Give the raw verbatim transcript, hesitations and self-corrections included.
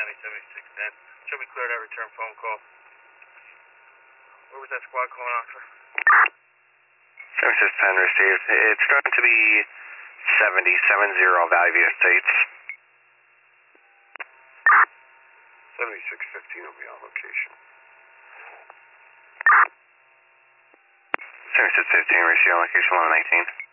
County seventy-six ten. Show me clear that return phone call. Where was that squad calling out for? seventy-six ten received. It's going to be seventy, seven zero Valley View Estates. seventy-six fifteen will be on location. seventy-six fifteen, receive on location eleven nineteen.